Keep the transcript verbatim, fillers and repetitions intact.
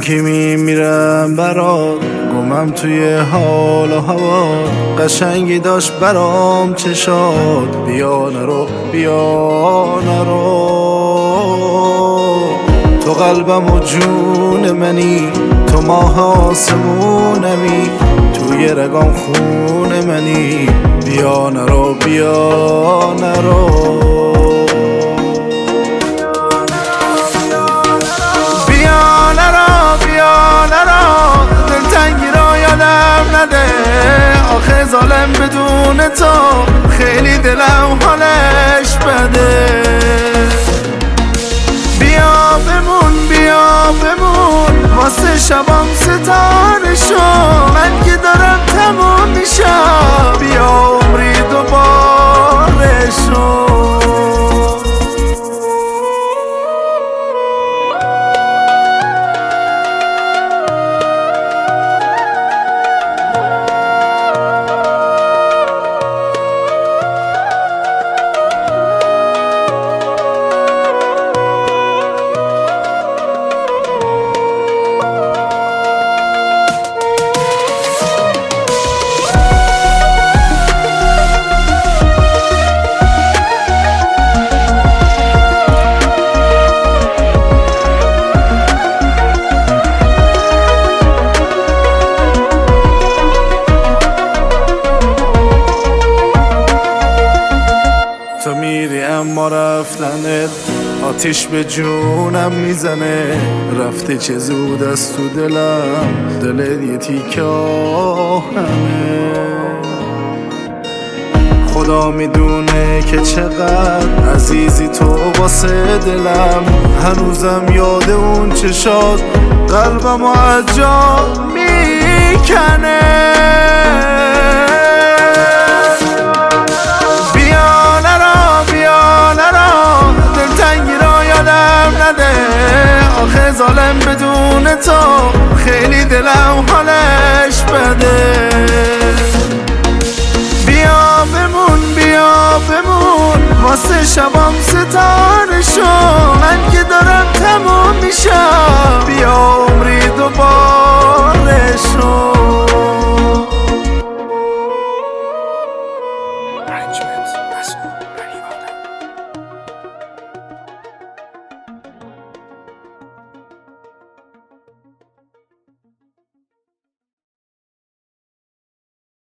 کی میمیرم برات، گمم توی حال و هوا. قشنگی داشت برام چشات، بیا نرو بیا نرو. تو قلبم و جون منی، تو ماه آسمونمی، توی رگام خون منی، بیا نرو بیا نرو. بیا نرو بیا نرو، دلتنگی رو یادم نده، آخه ظالم بدون تو خیلی دلم حالش بده. بیا بمون بیا بمون، واسه شبام ستاره شو، من که دارم تموم میشم، بیا عمری دوباره شو. تو میری اما رفتنت آتیش به جونم میزنه، رفته چه زود از تو دلم، دلت یه تیکه آهنه. خدا میدونه که چقدر عزیزی تو واسه دلم، هنوزم یاد اون چشات قلبم و از جا میکنه. آخه ظالم بدون تو خیلی دلم حالش بده. بیا بمون بیا بمون، واسه شبام ستاره شو، من که دارم تموم میشم،